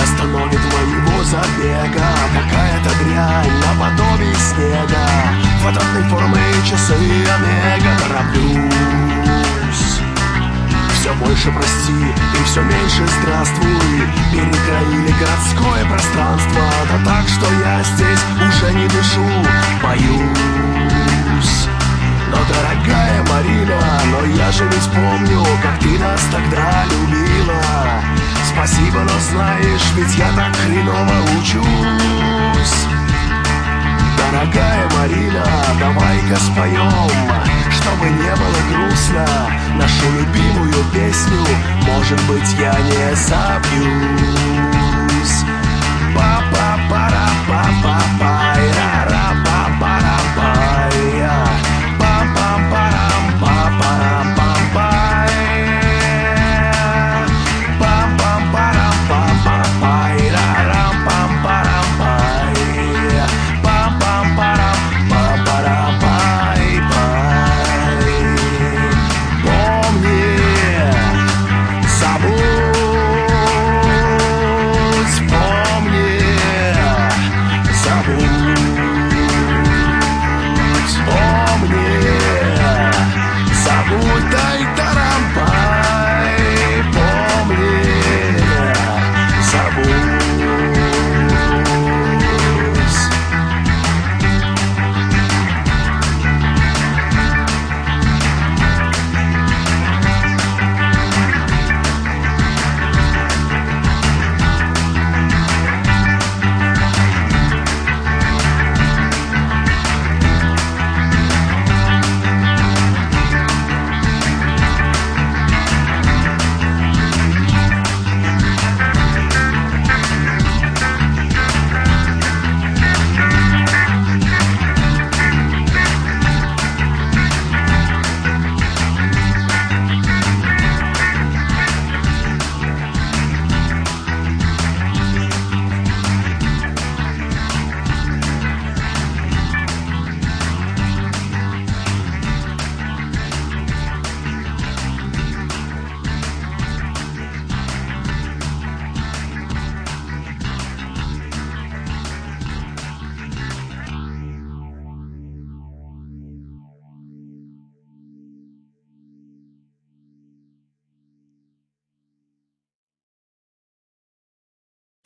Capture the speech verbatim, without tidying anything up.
остановит моего забега. Какая-то дрянь наподобие снега, квадратной формы часы омега. Тороплюсь, все больше прости и все меньше здравствуй. Перекроили городское пространство, да так, что я здесь уже не дышу, боюсь. Но, дорогая Марина, но я же ведь помню, как ты нас тогда любила. Спасибо, но знаешь, ведь я так хреново учусь. Дорогая Марина, давай-ка споем, чтобы не было грустно, нашу любимую песню, может быть, я не забьюсь. Па-па-пара-па-па-па.